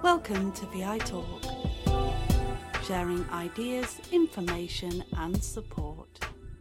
Welcome to VI Talk, sharing ideas, information and support.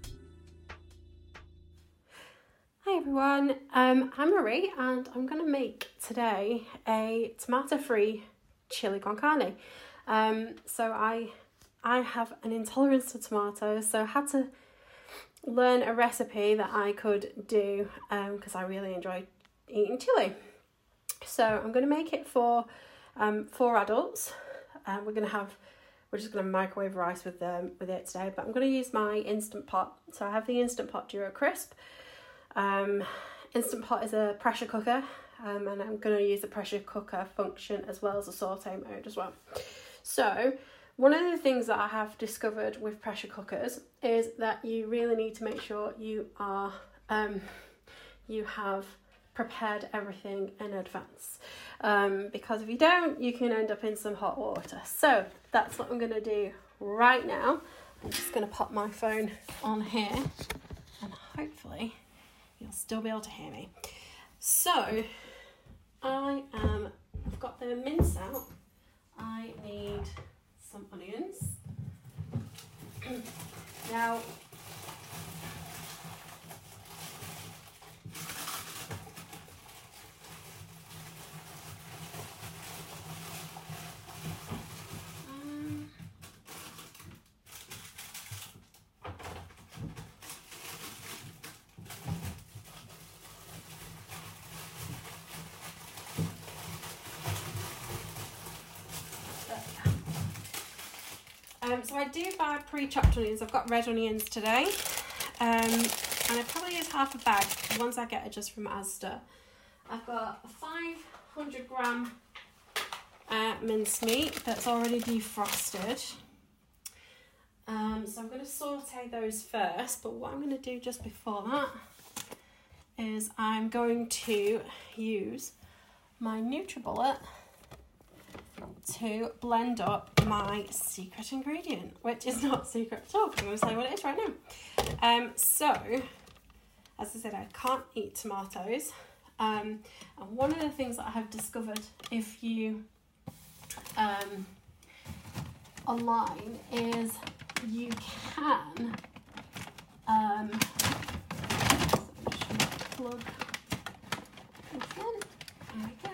Hi everyone, I'm Marie and I'm going to make today a tomato-free chili con carne. So I have an intolerance to tomatoes, so I had to learn a recipe that I could do because I really enjoy eating chili. So I'm going to make it for 4 adults. We're just going to microwave rice with it today, but I'm going to use my Instant Pot. So I have the Instant Pot Duo Crisp. Instant Pot is a pressure cooker, and I'm going to use the pressure cooker function as well as a saute mode as well. So one of the things that I have discovered with pressure cookers is that you really need to make sure you have prepared everything in advance, because if you don't, you can end up in some hot water. So that's what I'm going to do right now. I'm just going to pop my phone on here and hopefully you'll still be able to hear me. So I've got the mince out. I need some onions. Now so I do buy pre-chopped onions. I've got red onions today, and I probably use half a bag. The ones I get are just from Asda. I've got a 500 gram minced meat that's already defrosted. So I'm going to saute those first, but what I'm going to do just before that is I'm going to use my NutriBullet to blend up my secret ingredient, which is not secret at all. I'm going to say what it is right now. So, as I said, I can't eat tomatoes. And one of the things that I have discovered, if you online, is you can plug this in. There we go.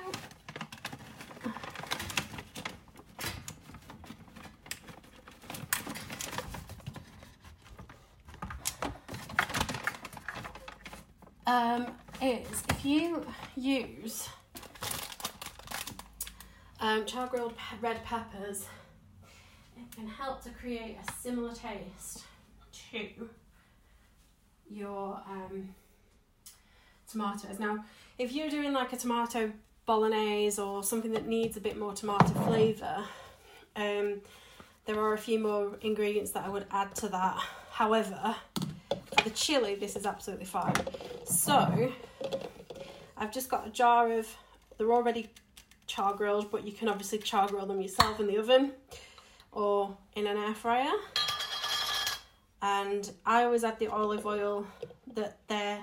Is if you use char grilled red peppers, it can help to create a similar taste to your tomatoes. Now, if you're doing like a tomato bolognese or something that needs a bit more tomato flavour, there are a few more ingredients that I would add to that. However, for the chili, this is absolutely fine. So I've just got a jar of, they're already char grilled, but you can obviously char grill them yourself in the oven or in an air fryer. And I always add the olive oil that they're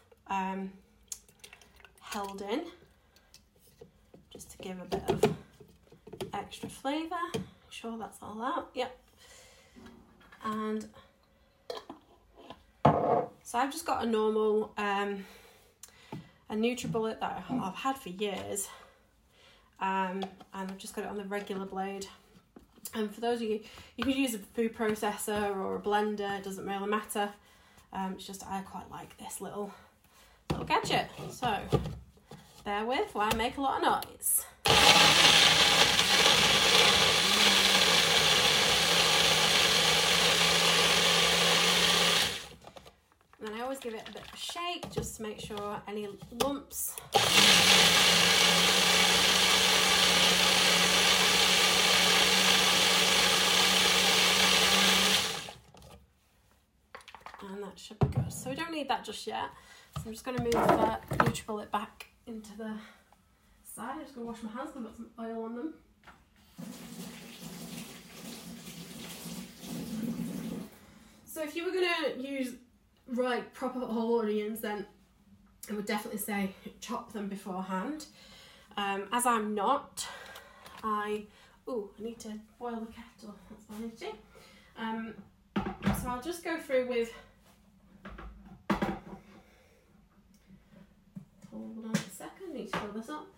held in, just to give a bit of extra flavour. Make sure that's all out. Yep. And so I've just got a normal a NutriBullet that I've had for years, and I've just got it on the regular blade. And for those of you, you could use a food processor or a blender, it doesn't really matter. It's just I quite like this little gadget. So bear with while I make a lot of noise. And then I always give it a bit of a shake just to make sure any lumps and that should be good. So we don't need that just yet. So I'm just going to move the NutriBullet back into the side. I'm just going to wash my hands because I've got some oil on them. So if you were going to use proper whole onions, then I would definitely say chop them beforehand. As I'm not, I need to boil the kettle, that's what I need to do. So I'll just go through with, hold on a second, need to fill this up.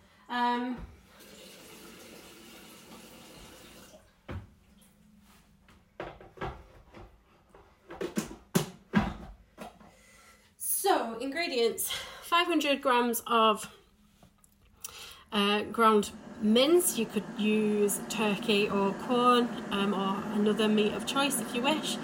So, ingredients, 500 grams of ground mince. You could use turkey or corn or another meat of choice if you wish.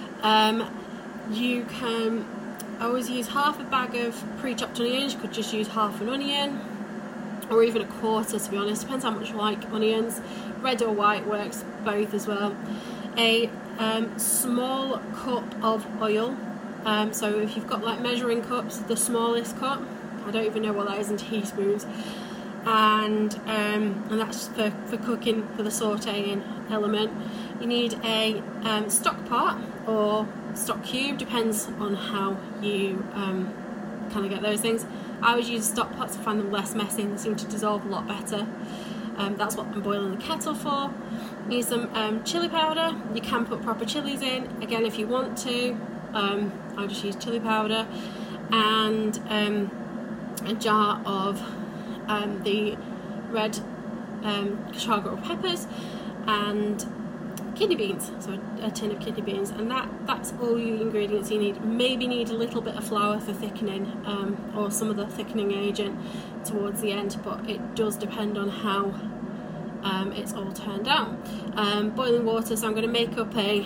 You can always use half a bag of pre-chopped onions. You could just use half an onion or even a quarter, to be honest, depends how much you like onions. Red or white works both as well. A small cup of oil. So if you've got like measuring cups, the smallest cup, I don't even know what that is in teaspoons, and that's for cooking, for the sautéing element. You need a stock pot or stock cube, depends on how you kind of get those things. I always use stock pots to find them less messy and they seem to dissolve a lot better. That's what I'm boiling the kettle for. Need some chili powder. You can put proper chilies in, again if you want to. I'll just use chili powder, and a jar of the red Chicago peppers, and kidney beans, so a tin of kidney beans, and that's all the ingredients you need. Maybe need a little bit of flour for thickening, or some of the thickening agent towards the end, but it does depend on how it's all turned out. Boiling water, so I'm going to make up a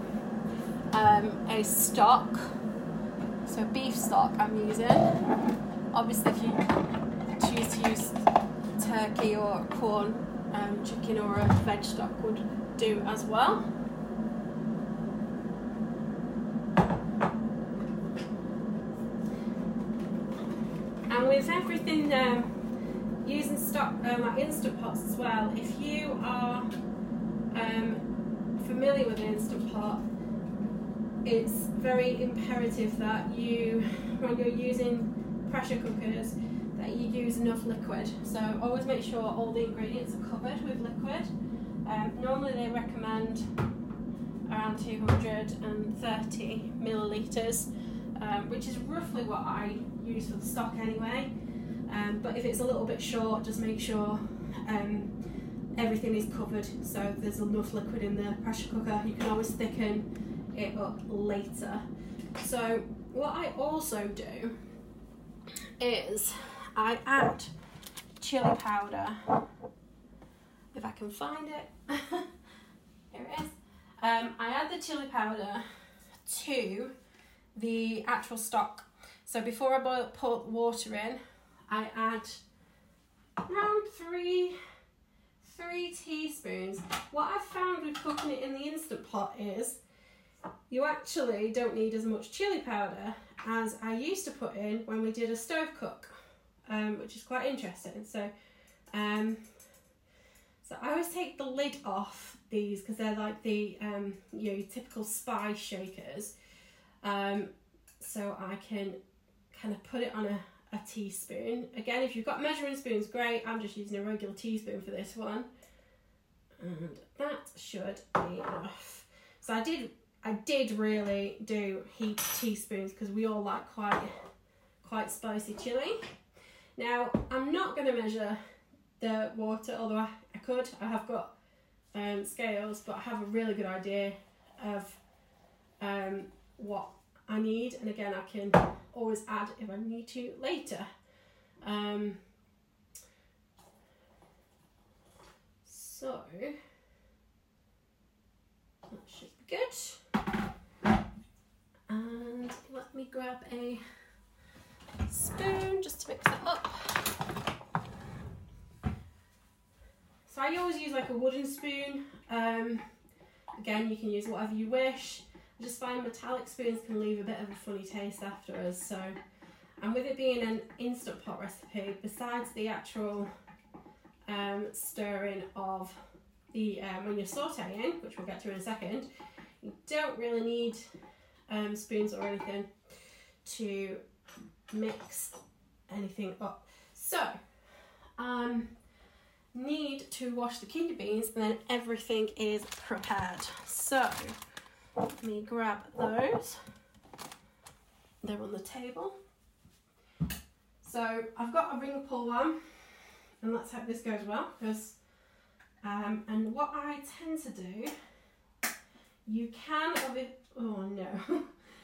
stock, so beef stock I'm using. Obviously if you choose to use turkey or corn, chicken or a veg stock would do as well. And with everything using stock, like Instant Pots as well, if you are familiar with the Instant Pot, it's very imperative that you, when you're using pressure cookers, that you use enough liquid. So always make sure all the ingredients are covered with liquid. Normally they recommend around 230 millilitres, which is roughly what I use for the stock anyway. But if it's a little bit short, just make sure everything is covered, so there's enough liquid in the pressure cooker. You can always thicken it up later. So what I also do is I add chili powder, if I can find it. Here it is. I add the chili powder to the actual stock. So before I put water in, I add around three teaspoons. What I've found with cooking it in the Instant Pot is you actually don't need as much chili powder as I used to put in when we did a stove cook, which is quite interesting. So I always take the lid off these because they're like the your typical spice shakers, so I can kind of put it on a teaspoon. Again, if you've got measuring spoons, great. I'm just using a regular teaspoon for this one, and that should be enough. So I did really do heaped teaspoons because we all like quite spicy chili. Now I'm not going to measure the water, although I could. I have got scales, but I have a really good idea of what I need, and again I can always add if I need to later. So that should be good. And let me grab a spoon just to mix it up. So I always use like a wooden spoon. Again, you can use whatever you wish. I just find metallic spoons can leave a bit of a funny taste afterwards. So, and with it being an Instant Pot recipe, besides the actual stirring of the when you're sautéing, which we'll get to in a second, you don't really need spoons or anything to mix anything up. So need to wash the kidney beans and then everything is prepared. So let me grab those. They're on the table. So I've got a ring pull one, and let's hope this goes well, because and what I tend to do, you can of it. Oh no.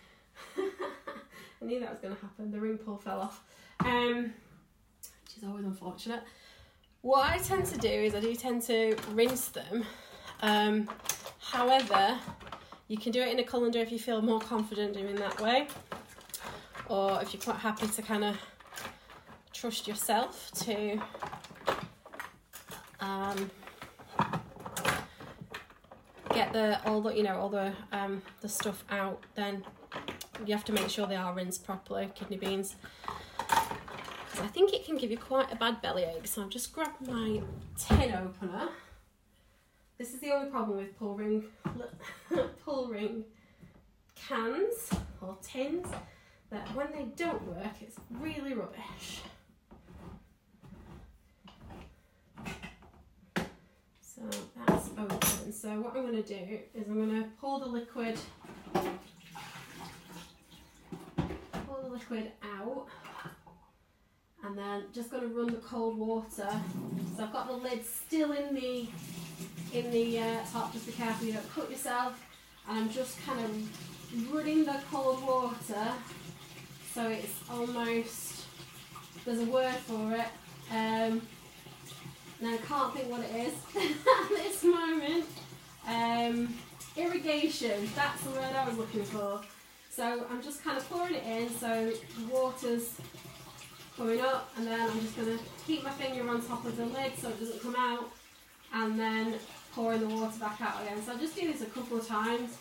I knew that was going to happen. The ring pull fell off, which is always unfortunate. What I tend to do is I do tend to rinse them. However, you can do it in a colander if you feel more confident doing that way, or if you're quite happy to kind of trust yourself to get all the stuff out. Then you have to make sure they are rinsed properly, kidney beans, because I think it can give you quite a bad bellyache. So I've just grabbed my tin opener. This is the only problem with pull ring cans or tins, that when they don't work, it's really rubbish. So that's open. So what I'm going to do is I'm going to pour the liquid out, and then just going to run the cold water. So I've got the lid still in the top. Just be careful you don't cut yourself. And I'm just kind of running the cold water, so it's almost, there's a word for it, and I can't think what it is at this moment. Irrigation, that's the word I was looking for. So I'm just kind of pouring it in, so the water's going up, and then I'm just going to keep my finger on top of the lid so it doesn't come out, and then pouring the water back out again. So I'll just do this a couple of times,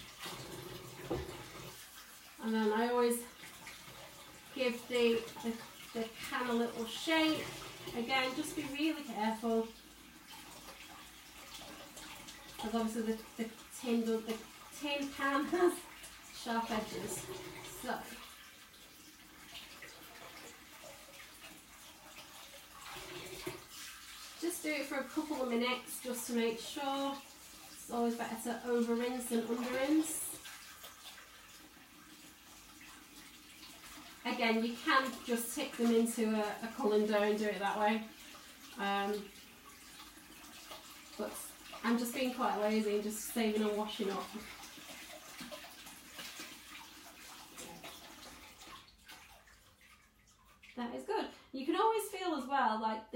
and then I always give the can a little shake. Again, just be really careful, because obviously the tin can has sharp edges. So just do it for a couple of minutes just to make sure. It's always better to over rinse than under rinse. Again, you can just tip them into a colander and do it that way. But I'm just being quite lazy and just saving on washing up. That is good. You can always feel as well like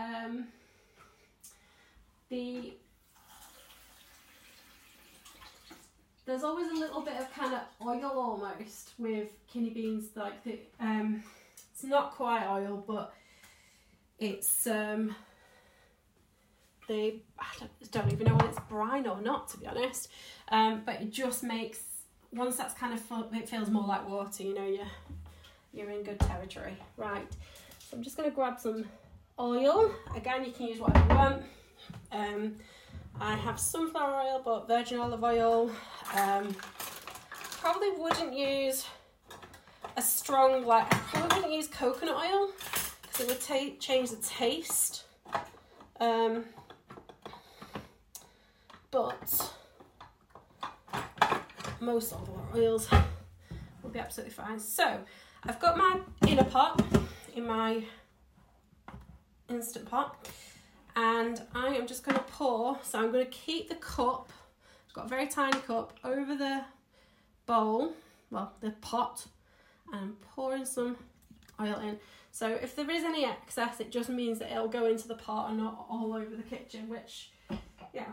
there's always a little bit of kind of oil almost with kidney beans, like it's not quite oil, but it's I don't even know whether it's brine or not, to be honest, but it just makes, once that's kind of it feels more like water, you know, you're in good territory. Right, so I'm just going to grab some oil. Again, you can use whatever you want. I have sunflower oil, but virgin olive oil. Probably wouldn't use a strong, I probably wouldn't use coconut oil, because it would change the taste. But most olive oils will be absolutely fine. So I've got my inner pot in my Instant Pot, and I am just going to pour. So I'm going to keep the cup, I've got a very tiny cup, over the bowl, well, the pot, and I'm pouring some oil in. So if there is any excess, it just means that it'll go into the pot and not all over the kitchen, which, yeah,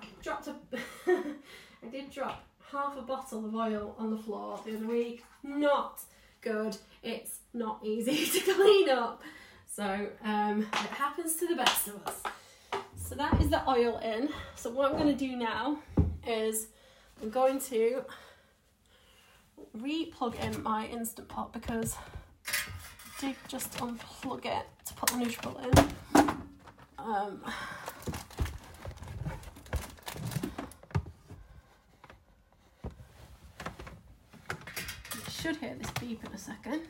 I did drop half a bottle of oil on the floor the other week. Not good. It's not easy to clean up. So it happens to the best of us. So that is the oil in. So what I'm going to do now is I'm going to re-plug in my Instant Pot, because I did just unplug it to put the Nutribullet in. You should hear this beep in a second.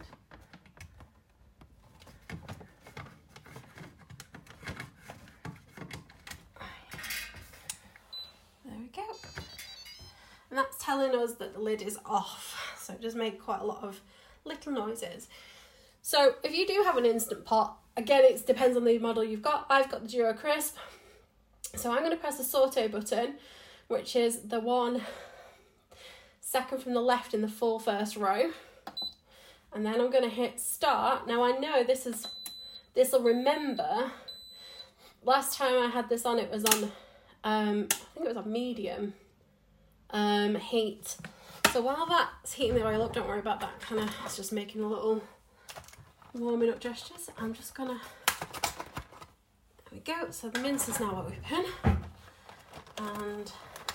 telling us that the lid is off. So it does make quite a lot of little noises. So if you do have an Instant Pot, again, it depends on the model you've got. I've got the Duo Crisp. So I'm going to press the saute button, which is the one second from the left in the full first row. And then I'm going to hit start. Now I know this will remember, last time I had this on, it was on, I think it was on medium heat. So while that's heating the oil up, don't worry about that, it's just making a little warming up gestures. I'm just gonna, there we go, so the mince is now open, and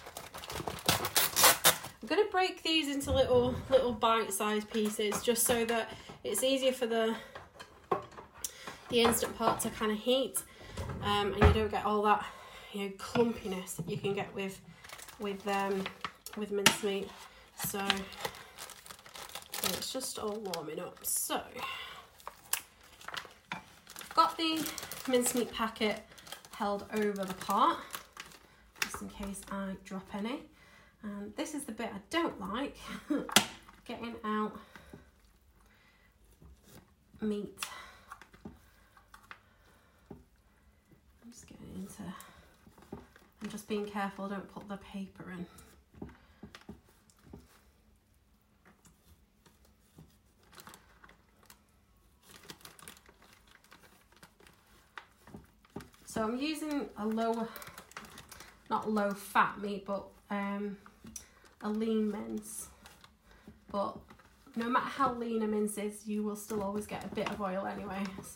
I'm gonna break these into little bite-sized pieces, just so that it's easier for the Instant Pot to kind of heat, and you don't get all that, you know, clumpiness that you can get with mincemeat. So it's just all warming up. So I've got the mincemeat packet held over the pot, just in case I drop any. And this is the bit I don't like, getting out meat. I'm just being careful, don't put the paper in. So I'm using a not low fat meat, but a lean mince. But no matter how lean a mince is, you will still always get a bit of oil anyway, so.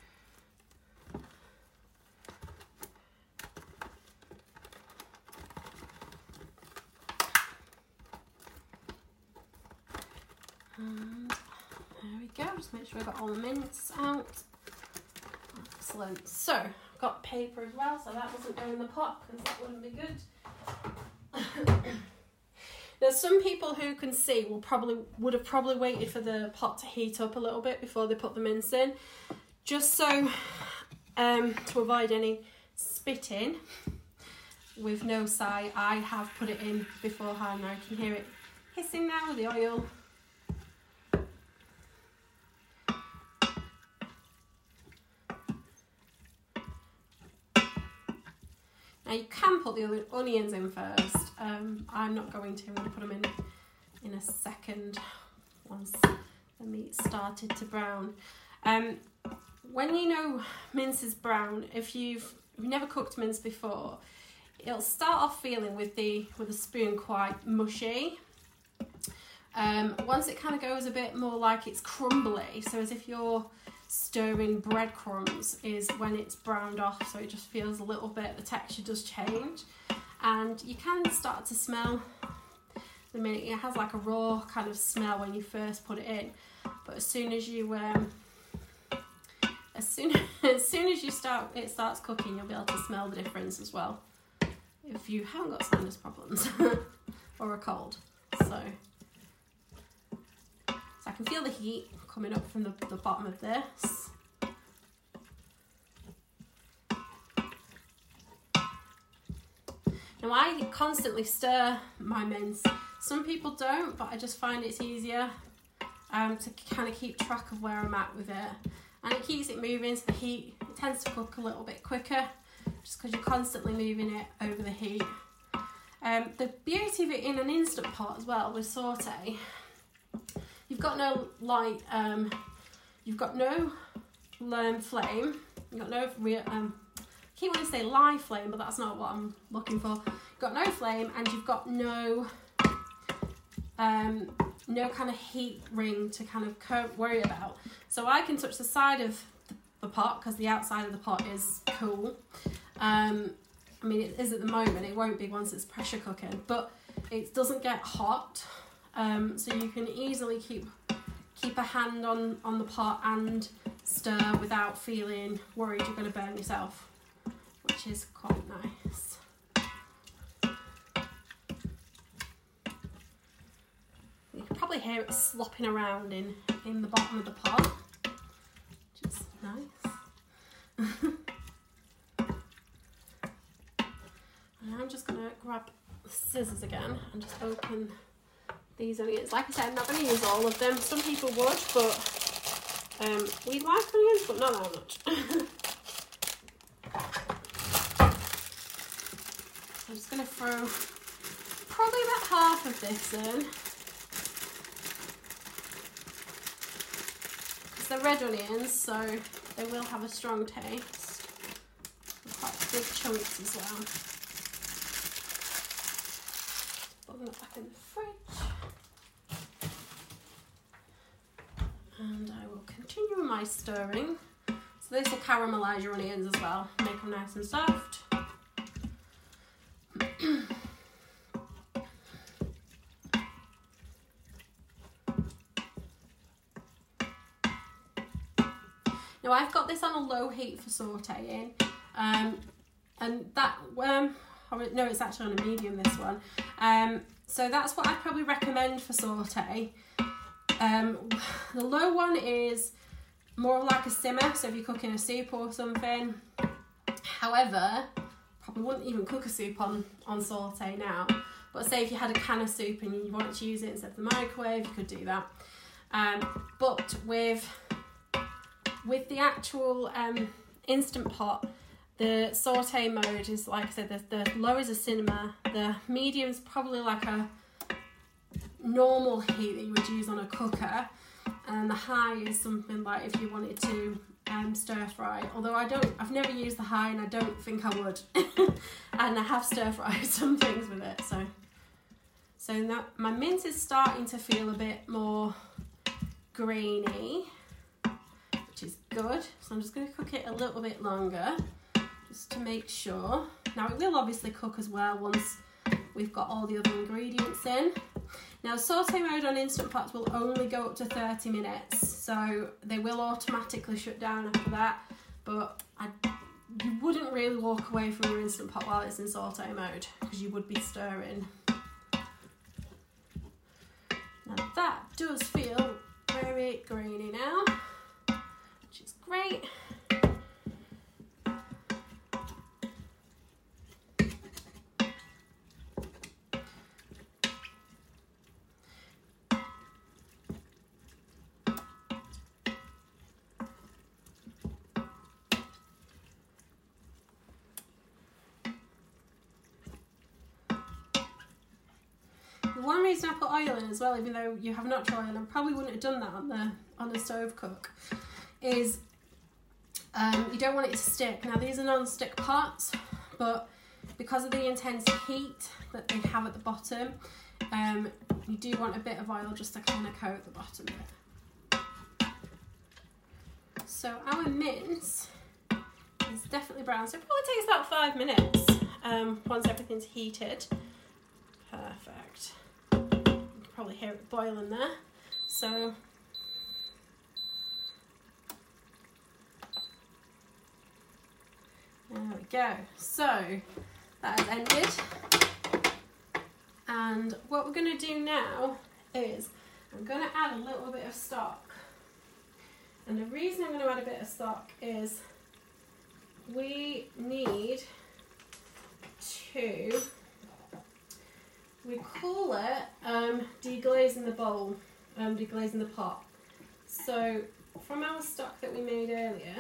And there we go, just make sure I got all the mince out. Excellent. So I've got paper as well, so that doesn't go in the pot because that wouldn't be good. Now some people who can see would have probably waited for the pot to heat up a little bit before they put the mince in, just so to avoid any spitting with no sigh. I have put it in beforehand. Now I can hear it hissing now with the oil. Now you can put the onions in first. I'm not going to. I'm going to put them in a second once the meat started to brown. When you know mince is brown, if you've never cooked mince before, it'll start off feeling with a spoon quite mushy. Once it kind of goes a bit more like it's crumbly, so as if you're stirring breadcrumbs, is when it's browned off, so it just feels a little bit, the texture does change, and you can start to smell the minute. It has like a raw kind of smell when you first put it in, but as soon as you as soon as it starts cooking, you'll be able to smell the difference as well, if you haven't got sinus problems or a cold. So I can feel the heat coming up from the bottom of this. Now I constantly stir my mince. Some people don't, but I just find it's easier to kind of keep track of where I'm at with it. And it keeps it moving, so the heat, it tends to cook a little bit quicker, just because you're constantly moving it over the heat. The beauty of it in an Instant Pot as well with saute, you've got no light, you've got no flame, you've got no real, I keep wanting to say live flame, but that's not what I'm looking for. You've got no flame, and you've got no kind of heat ring to kind of worry about. So I can touch the side of the pot, because the outside of the pot is cool. I mean, it is at the moment, it won't be once it's pressure cooking, but it doesn't get hot. So you can easily keep a hand on the pot and stir without feeling worried you're going to burn yourself, which is quite nice. You can probably hear it slopping around in the bottom of the pot, which is nice. And I'm just going to grab the scissors again and just open these onions. Like I said, I'm not going to use all of them. Some people would, but we like onions, but not that much. So I'm just going to throw probably about half of this in. It's the red onions, so they will have a strong taste. Quite big chunks as well. Put them back in the fridge. And I will continue with my stirring. So this will caramelise your onions as well, make them nice and soft. Now I've got this on a low heat for sautéing, and that, no, it's actually on a medium, this one. So that's what I'd probably recommend for sauté. The low one is more like a simmer, so if you're cooking a soup or something. However, probably wouldn't even cook a soup on sauté now, but say if you had a can of soup and you wanted to use it instead of the microwave, you could do that. But with the actual Instant Pot, the sauté mode is, like I said, the low is a simmer, the medium's probably like a normal heat that you would use on a cooker, and the high is something like if you wanted to stir fry. Although I've never used the high, and I don't think I would. And I have stir fried some things with it. So now my mince is starting to feel a bit more grainy, which is good. So I'm just going to cook it a little bit longer, just to make sure. Now it will obviously cook as well once we've got all the other ingredients in. Now sauté mode on Instant Pots will only go up to 30 minutes, so they will automatically shut down after that, but you wouldn't really walk away from your Instant Pot while it's in sauté mode, because you would be stirring. Now that does feel very grainy now, which is great. One reason I put oil in as well, even though you have natural oil, and I probably wouldn't have done that on the stove cook, is you don't want it to stick. Now these are non-stick pots, but because of the intense heat that they have at the bottom, you do want a bit of oil just to kind of coat the bottom of it. So our mince is definitely brown, so it probably takes about 5 minutes once everything's heated. Perfect. You can probably hear it boiling there. So there we go. So that has ended. And what we're going to do now is I'm going to add a little bit of stock. And the reason I'm going to add a bit of stock is we need to, we call it deglazing the bowl, deglazing the pot. So from our stock that we made earlier,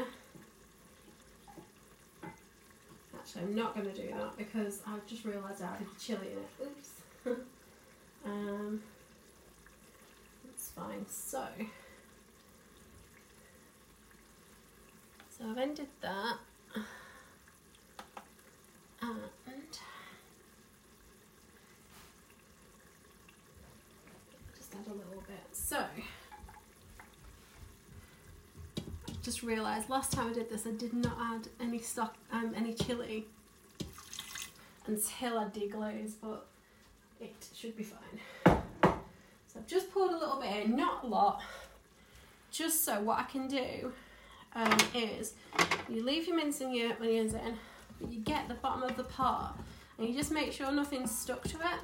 actually I'm not going to do that because I've just realised I added chilli in it. Oops. That's fine. So I've ended that, and just add a little bit. So just realised last time I did this I did not add any stock, any chilli until I deglazed, but it should be fine. So I've just poured a little bit in, not a lot, just so what I can do is you leave your mince and your onions in, but you get the bottom of the pot and you just make sure nothing's stuck to it.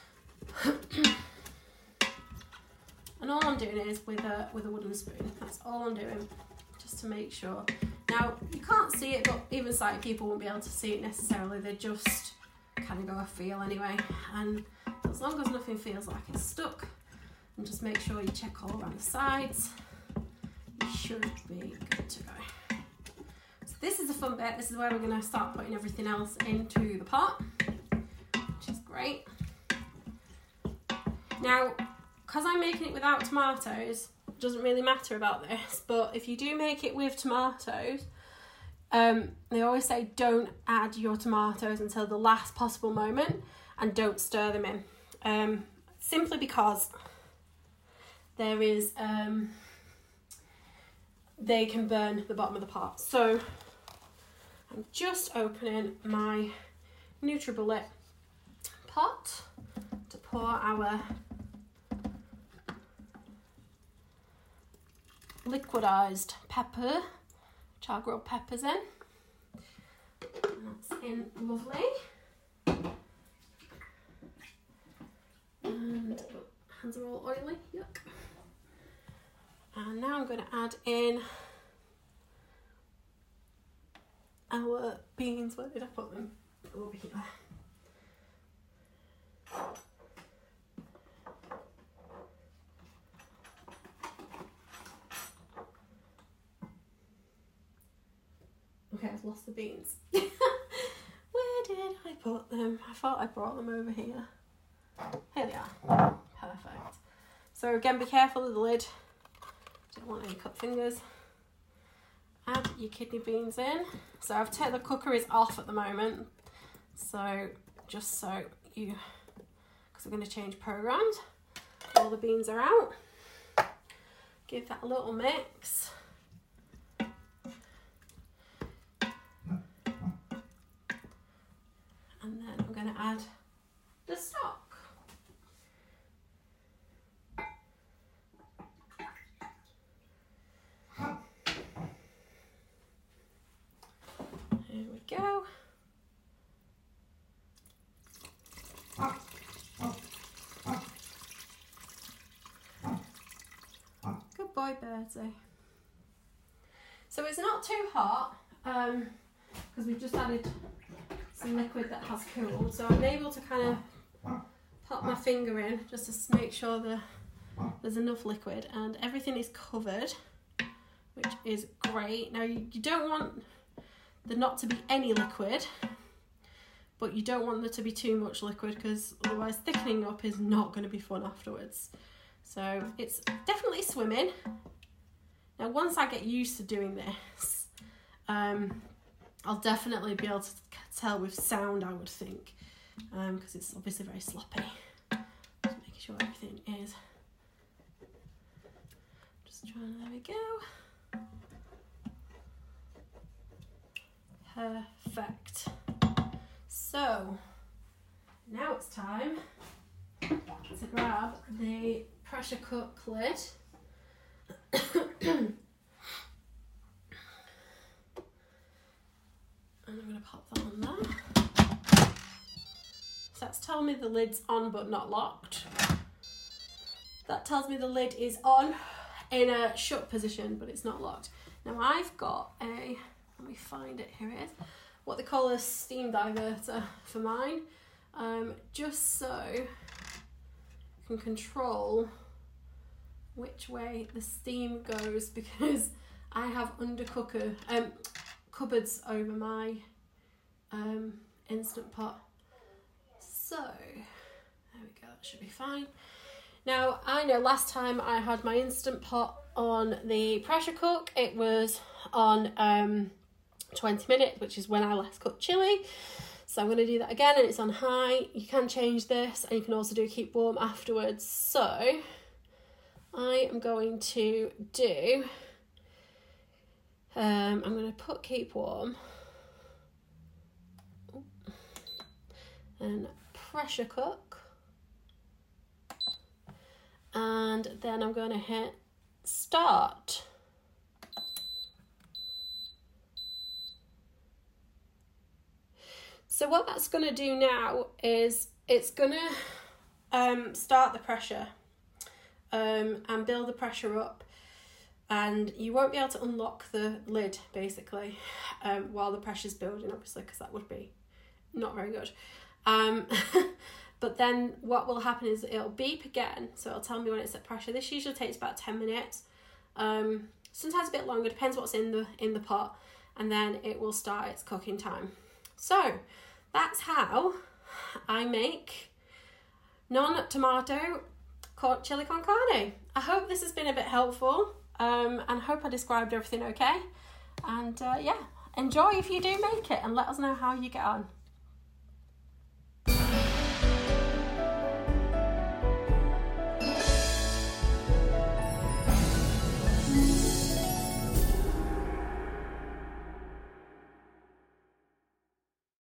And all I'm doing is with a wooden spoon. That's all I'm doing, just to make sure. Now you can't see it, but even sighted people won't be able to see it necessarily. They just kind of go a feel anyway. And as long as nothing feels like it's stuck, and just make sure you check all around the sides. You should be good to go. So this is the fun bit. This is where we're going to start putting everything else into the pot, which is great. Now, because I'm making it without tomatoes, it doesn't really matter about this, but if you do make it with tomatoes, they always say don't add your tomatoes until the last possible moment and don't stir them in. Simply because there is, they can burn the bottom of the pot. So I'm just opening my NutriBullet pot to pour our liquidized pepper, char grilled peppers in. That's in lovely. And hands are all oily, yuck. And now I'm going to add in our beans. Where did I put them? Over here. Okay, I've lost the beans. Where did I put them? I thought I brought them over here. Here they are. Perfect. So again, be careful of the lid. Don't want any cut fingers. Add your kidney beans in. So I've taken the cooker is off at the moment. So just so you, because we're going to change programs. All the beans are out. Give that a little mix. And then I'm going to add the stock. Here we go. Good boy, Bertie. So it's not too hot, because we've just added some liquid that has cooled, so I'm able to kind of pop my finger in just to make sure that there's enough liquid, and everything is covered, which is great. Now you don't want there not to be any liquid, but you don't want there to be too much liquid, because otherwise thickening up is not going to be fun afterwards. So it's definitely swimming. Now once I get used to doing this, I'll definitely be able to tell with sound, I would think, because it's obviously very sloppy. Just making sure everything is just trying. There we go. Perfect. So now it's time to grab the pressure cook lid. And I'm going to pop that on there. So that's telling me the lid's on but not locked. That tells me the lid is on in a shut position, but it's not locked. Now I've got a, let me find it, here it is, what they call a steam diverter for mine, just so I can control which way the steam goes, because I have undercooker cupboards over my Instant Pot. So there we go, that should be fine. Now I know last time I had my Instant Pot on the pressure cook, it was on 20 minutes, which is when I last cooked chili. So I'm going to do that again, and it's on high. You can change this, and you can also do keep warm afterwards. So I am going to do, I'm going to put keep warm and pressure cook, and then I'm going to hit start. So what that's going to do now is it's going to start the pressure and build the pressure up, and you won't be able to unlock the lid basically while the pressure's building, obviously, because that would be not very good. But then what will happen is it'll beep again, so it'll tell me when it's at pressure. This usually takes about 10 minutes, sometimes a bit longer, depends what's in the pot, and then it will start its cooking time. So that's how I make non-tomato chili con carne. I hope this has been a bit helpful, and I hope I described everything okay. And yeah, enjoy if you do make it, and let us know how you get on.